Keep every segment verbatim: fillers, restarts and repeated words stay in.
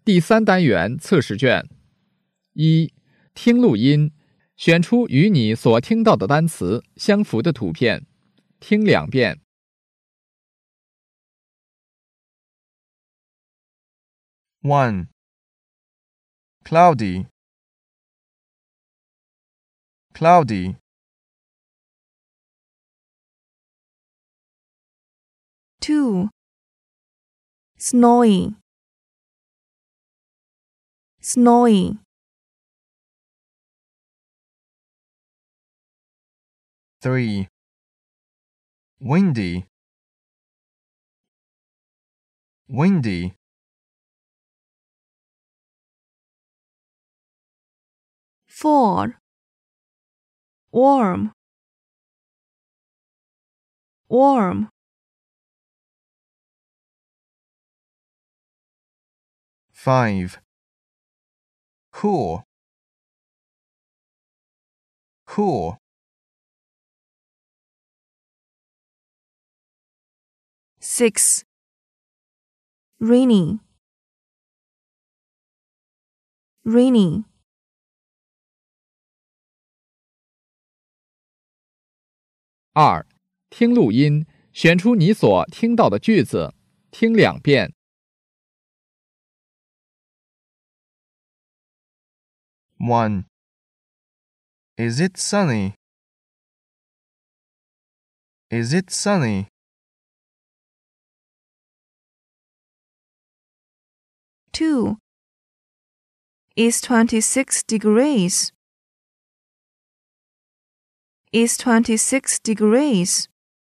第三单元测试卷。一、听录音，选出与你所听到的单词相符的图片，听两遍。 one. Cloudy, cloudy. two. Snowy, snowy. three. Windy, windy. four. Warm, warm. five. Cool, cool. six. Rainy, rainy. 二、听录音，选出你所听到的句子，听两遍。 one. Is it sunny? Is it sunny? two. Is twenty-six degrees. Is twenty-six degrees.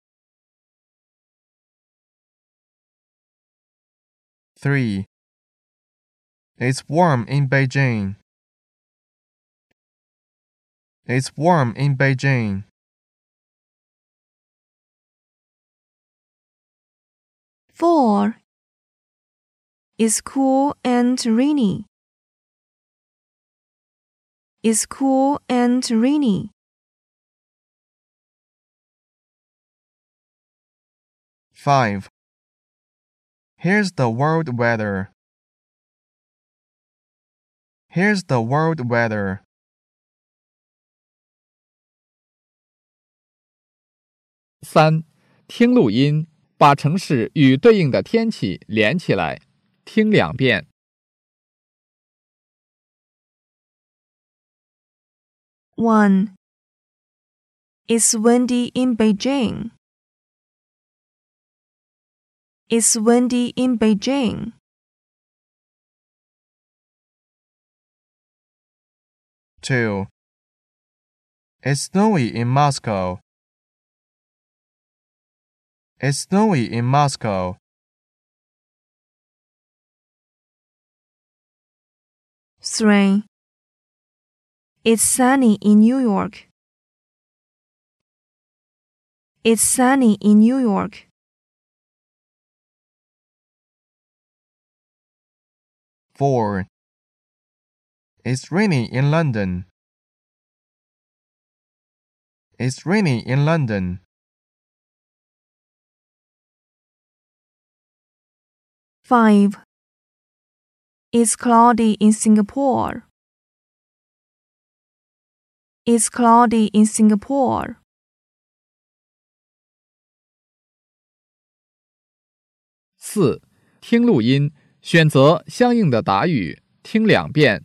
three. It's warm in Beijing. It's warm in Beijing. four. Is cool and rainy. Is cool and rainy. five. Here's the world weather. Here's the world weather. 三、听录音，把城市与对应的天气连起来，听两遍。 one. It's windy in Beijing. It's windy in Beijing. two. It's snowy in Moscow. It's snowy in Moscow. three. It's sunny in New York. It's sunny in New York. four. It's rainy in London. It's rainy in London. five. It's cloudy in Singapore. It's cloudy in Singapore. 四、听录音，选择相应的答语，听两遍。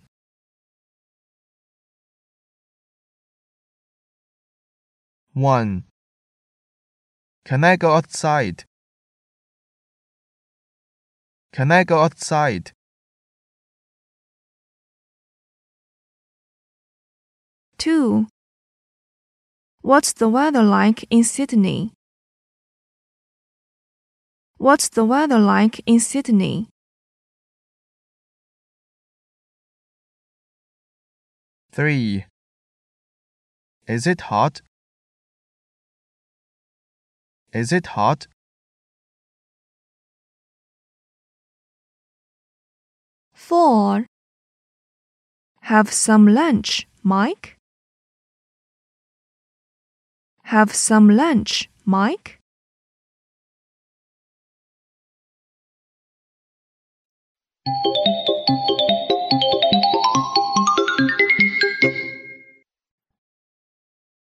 one. Can I go outside? Can I go outside? two. What's the weather like in Sydney? What's the weather like in Sydney? three. Is it hot? Is it hot? four. Have some lunch, Mike. Have some lunch, Mike.